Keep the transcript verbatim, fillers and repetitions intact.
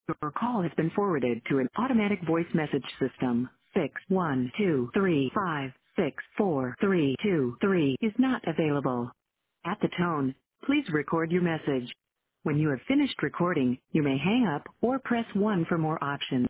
Your call has been forwarded to an automatic voice message system. Six one two three five six four three two three is not available. At the tone, please record your message. When you have finished recording, you may hang up or press one for more options.